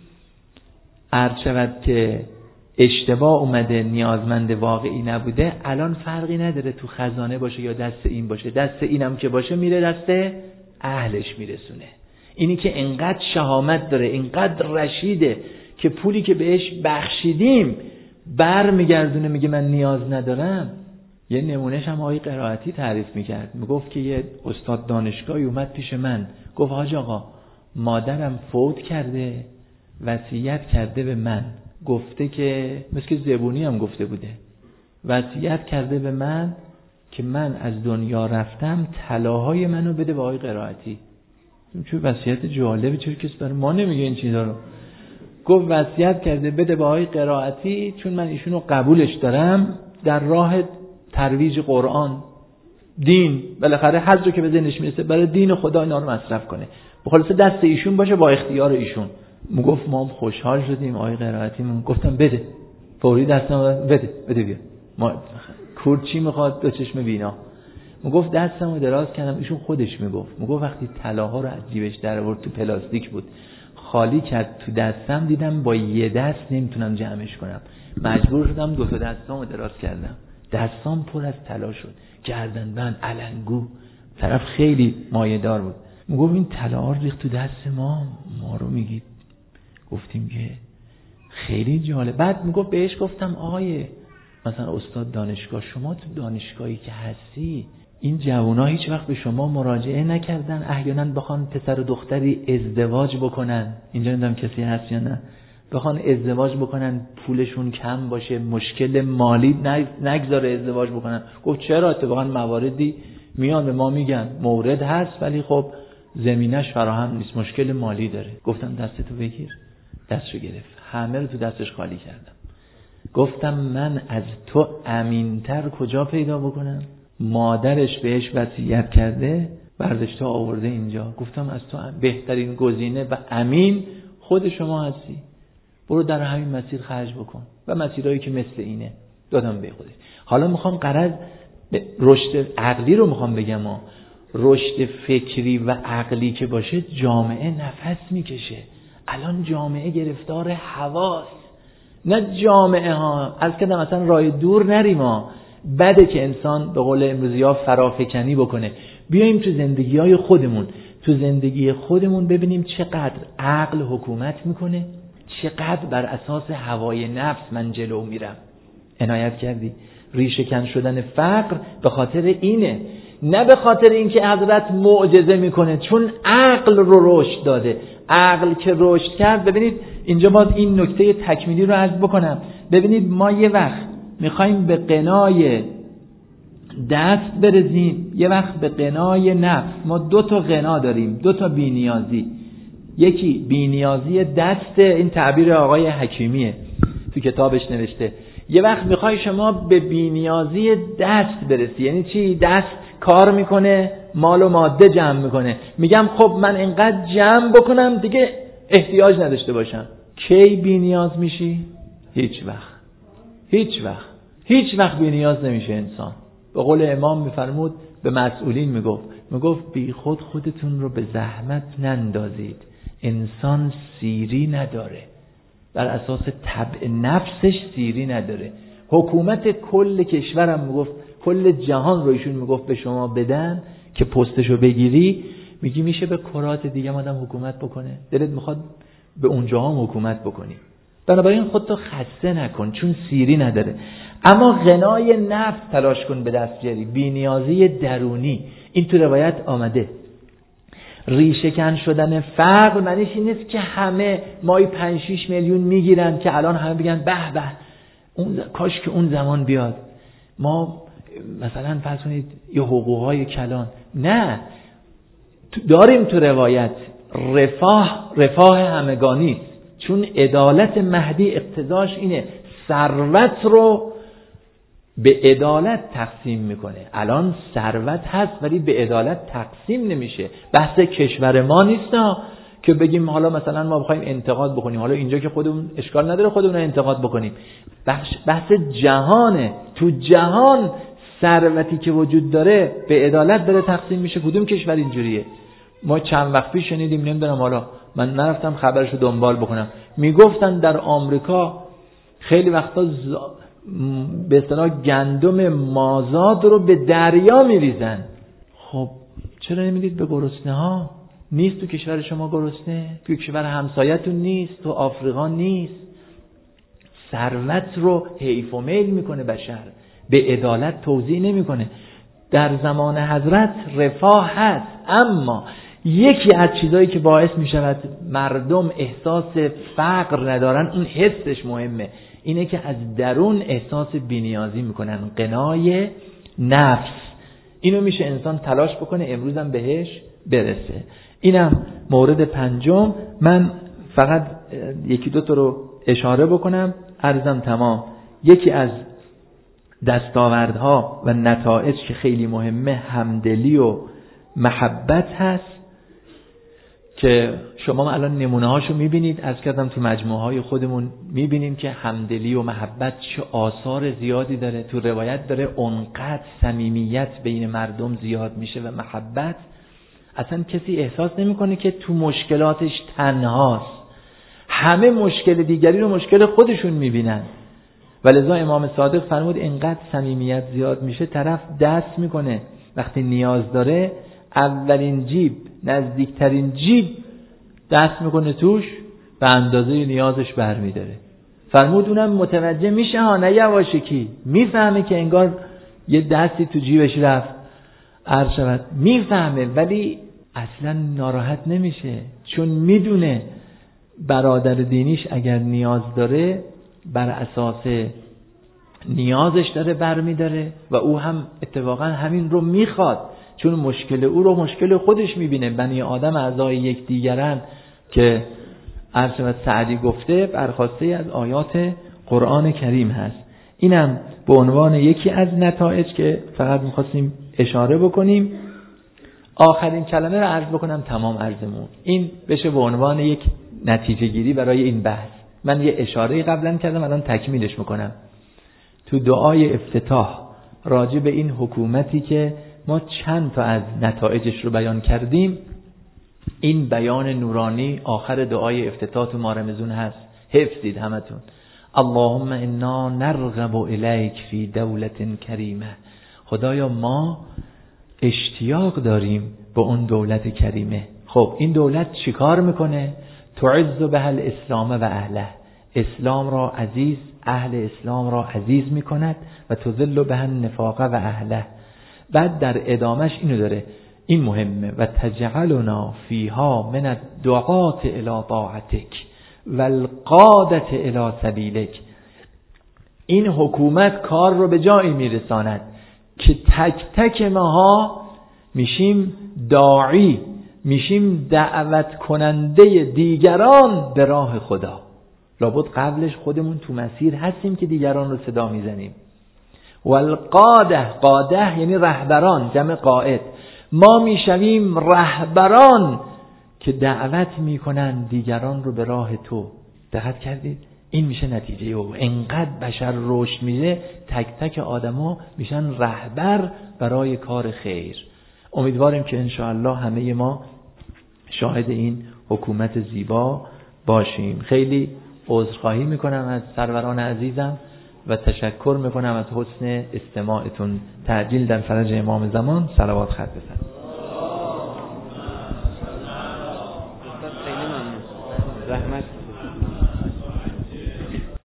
عرض شود که اشتباه اومده، نیازمند واقعی نبوده، الان فرقی نداره تو خزانه باشه یا دست این باشه، دست اینم که باشه میره دست اهلش میرسونه. اینی که انقدر شهامت داره، انقدر رشیده که پولی که بهش بخشیدیم بر میگردونه، میگه من نیاز ندارم. یه نمونهش هم آقای قرائتی تعریف میکرد. میگفت که یه استاد دانشگاهی اومد پیش من، گفت حاج آقا مادرم فوت کرده، وصیت کرده به من، گفته که مثل که زبونی هم گفته بوده، وصیت کرده به من که من از دنیا رفتم طلاهای منو بده به آقای قرائتی. چون وصیت جالبه، چرا کسی برای ما نمیگه این چیزا رو؟ گفت وصیت کرده بده به آقای قرائتی چون من ایشونو قبولش دارم، در راه ترویج قرآن، دین، بالاخره هر جا که به ذهنش میرسه برای دین خدا اینا رو مصرف کنه، بخلاصه دست ایشون باشه با اختیار ایشون. میگفت ما هم خوشحال شدیم. آقای قرائتی من گفتم بده، فوری دستم بده بده بیا، ما کور چی میخواد؟ دو چشم بینا. میگفت دستمو دراز کردم، ایشون خودش میگفت میگفت وقتی طلاها رو از جیبش در آورد، تو پلاستیک بود، خالی کرد تو دستم، دیدم با یه دست نمیتونم جمعش کنم، مجبور شدم دو تا دستامو دراز کردم، دستام پر از طلا شد، گردنبند، علنگو. طرف خیلی مایه‌دار بود. میگفت این طلا ریخت تو دست ما، ما رو میگید. گفتیم که خیلی جالب. بعد میگفت بهش گفتم آقای مثلا استاد دانشگاه، شما تو دانشگاهی که هستی این جوونا هیچ وقت به شما مراجعه نکردن احیانا بخوان پسر و دختری ازدواج بکنن؟ اینجا نمیدونم کسی هست یا نه، بخوان ازدواج بکنن پولشون کم باشه، مشکل مالی نگذاره ازدواج بکنن. گفت چرا؟ اتفاقا مواردی میان به ما میگن مورد هست ولی خب زمینش فراهم نیست، مشکل مالی داره. گفتم دستتو بگیر. دستشو گرفت. همه رو تو دستش خالی کردم. گفتم من از تو امینتر کجا پیدا بکنم؟ مادرش بهش وصیت کرده، برداشته آورده اینجا. گفتم از تو بهترین گزینه و امین خود شما هستی، برو در همین مسیر خرج بکن و مسیرهایی که مثل اینه دادم به خودش. حالا میخوام قرض رشد عقلی رو میخوام بگم ها. رشد فکری و عقلی که باشه جامعه نفس میکشه. الان جامعه گرفتار هواست، نه جامعه ها. از کدام مثلا راه دور نریم ها. بده که انسان به قول امروزی ها فرافکنی بکنه. بیاییم تو زندگی های خودمون، تو زندگی خودمون ببینیم چقدر عقل حکومت میکنه، چقدر بر اساس هوای نفس من جلو میرم. عنایت کردی؟ ریشه کن شدن فقر به خاطر اینه، نه به خاطر اینکه حضرت معجزه میکنه، چون عقل رو رشد داده. عقل که رشد کرد، ببینید اینجا باید این نکته تکمیلی رو عرض بکنم. ببینید ما یه وقت میخوایم به قنای دست برسیم، یه وقت به قنای نفس. ما دو تا قنا داریم، دو تا بی‌نیازی. یکی بی‌نیازی دست، این تعبیر آقای حکیمیه تو کتابش نوشته. یه وقت میخوای شما به بی‌نیازی دست برسی. یعنی چی؟ دست کار میکنه، مال و ماده جمع میکنه. میگم خب من اینقدر جمع بکنم دیگه احتیاج نداشته باشم. کی بی‌نیاز میشی؟ هیچ وقت. هیچ وقت. هیچ وقت بی‌نیاز نمیشه انسان. به قول امام میفرمود، به مسئولین میگفت میگفت بی خود خودتون رو به زحمت نندازید. انسان سیری نداره، بر اساس طبع نفسش سیری نداره. حکومت کل کشورم میگفت، کل جهان رو ایشون میگفت به شما بدن که پستشو بگیری، میگی میشه به کرات دیگه آدم حکومت بکنه؟ دلت میخواد به اونجا هم حکومت بکنی؟ بنابراین خودتو خسته نکن، چون سیری نداره. اما غنای نفس تلاش کن به دست بیاری، بی‌نیازی درونی. این تو روایت آمده. ریشه کن شدن فقر معنیش این نیست که همه مای پنج شش میلیون میگیرن که الان همه بگن به به اون کاش که اون زمان بیاد، ما مثلا فرض کنید یه حقوقهای کلان. نه، داریم تو روایت رفاه رفاه همگانی، چون عدالت مهدی اقتضاش اینه ثروت رو به عدالت تقسیم میکنه. الان ثروت هست ولی به عدالت تقسیم نمیشه. بحث کشور ما نیست نه که بگیم حالا مثلا ما بخوایم انتقاد بکنیم، حالا اینجا که خودمون اشکال نداره خودمون رو انتقاد بکنیم. بحث بحث جهانه. تو جهان ثروتی که وجود داره به عدالت داره تقسیم میشه. کدوم کشور اینجوریه؟ ما چند وقت پیش شنیدیم، نمیدونم حالا من نرفتم خبرشو دنبال بکنم، میگفتن در آمریکا خیلی وقتا ز... به اصطلاح گندم مازاد رو به دریا میریزن. خب چرا نمیدید به گرسنه ها؟ نیست تو کشور شما گرسنه؟ تو کشور همسایتون نیست؟ تو آفریقا نیست؟ ثروت رو حیف و میل میکنه بشر، به عدالت توزیع نمیکنه. در زمان حضرت رفاه هست، اما یکی از چیزایی که باعث میشود مردم احساس فقر ندارن، اون حسش مهمه، اینه که از درون احساس بی‌نیازی میکنن، قنای نفس. اینو میشه انسان تلاش بکنه امروزم بهش برسه. اینم مورد پنجم. من فقط یکی دو تا رو اشاره بکنم، عرضم تمام. یکی از دستاوردها و نتایج که خیلی مهمه همدلی و محبت هست که شما الان نمونه هاشو میبینید. از کردم تو مجموعه های خودمون میبینیم که همدلی و محبت چه آثار زیادی داره. تو روایت داره اونقدر صمیمیت بین مردم زیاد میشه و محبت، اصلا کسی احساس نمیکنه که تو مشکلاتش تنهاست. همه مشکل دیگری رو مشکل خودشون میبینن. ولذا امام صادق فرمود اینقدر صمیمیت زیاد میشه طرف دست میکنه وقتی نیاز داره، اولین جیب، نزدیکترین جیب دست میکنه توش، به اندازه نیازش برمیداره. فرمود اونم متوجه میشه ها، نه یواشکی، میفهمه که انگار یه دستی تو جیبش رفت، عرض شود میفهمه، ولی اصلا ناراحت نمیشه، چون میدونه برادر دینیش اگر نیاز داره بر اساس نیازش داره برمیداره و او هم اتفاقا همین رو میخواد، چون مشکل او رو مشکل خودش میبینه. بنی آدم اعضای یک دیگرن که عرض و سعدی گفته برخواسته از آیات قرآن کریم هست. اینم به عنوان یکی از نتایج که فقط می‌خواستیم اشاره بکنیم. آخرین کلمه رو عرض بکنم تمام عرضمون. این بشه به عنوان یک نتیجه گیری برای این بحث. من یه اشاره قبلا کردم، الان تکمیلش میکنم. تو دعای افتتاح راجع به این حکومتی که ما چند تا از نتایجش رو بیان کردیم، این بیان نورانی آخر دعای افتتاح تو ماه رمضان هست. حفظید همتون. اللهم انا نرغب الیک فی دولت کریمه. خدایا ما اشتیاق داریم به اون دولت کریمه. خب این دولت چیکار میکنه؟ تعز به الاسلام و اهله. اسلام را عزیز، اهل اسلام را عزیز میکند و تذل به النفاق و اهله. بعد در ادامش اینو داره، این مهمه، و تجعلنا فیها من الدعاة الی طاعتک و القادة الی سبیلک. این حکومت کار رو به جایی میرساند که تک تک ماها میشیم داعی، میشیم دعوت کننده دیگران به راه خدا. لابد قبلش خودمون تو مسیر هستیم که دیگران رو صدا میزنیم. والقاده، قاده یعنی رهبران، جمع قائد. ما میشویم رهبران که دعوت میکنن دیگران رو به راه تو. دقت کردید؟ این میشه نتیجه. او انقدر بشر رشد میده، تک تک آدما میشن رهبر برای کار خیر. امیدواریم که انشاءالله همه ما شاهد این حکومت زیبا باشیم. خیلی عذرخواهی میکنم از سروران عزیزم و تشکر میکنم از حسن استماعتون. تعجیل در فرج امام زمان. صلوات خط بزنید.